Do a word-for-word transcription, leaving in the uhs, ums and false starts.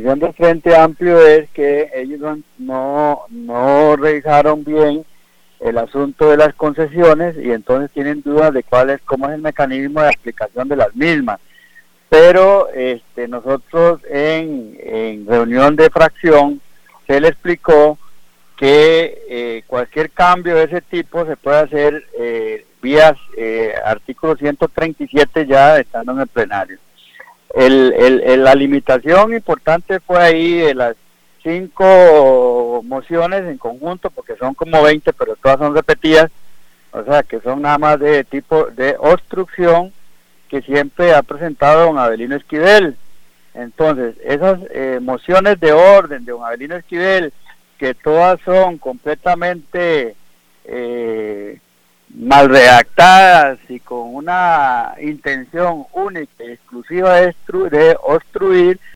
posición del Frente Amplio es que ellos no, no, no revisaron bien el asunto de las concesiones y entonces tienen dudas de cuál es, cómo es el mecanismo de aplicación de las mismas. Pero este, nosotros en, en reunión de fracción se le explicó que eh, cualquier cambio de ese tipo se puede hacer eh, vía eh, artículo ciento treinta y siete ya estando en el plenario. El, el, el, la limitación importante fue ahí de las cinco mociones en conjunto, porque son como veinte, pero todas son repetidas, o sea que son nada más de tipo de obstrucción que siempre ha presentado don Avelino Esquivel. Entonces, esas eh, mociones de orden de don Avelino Esquivel, que todas son completamente eh, mal redactadas y con una intención única y exclusiva de, de obstruir,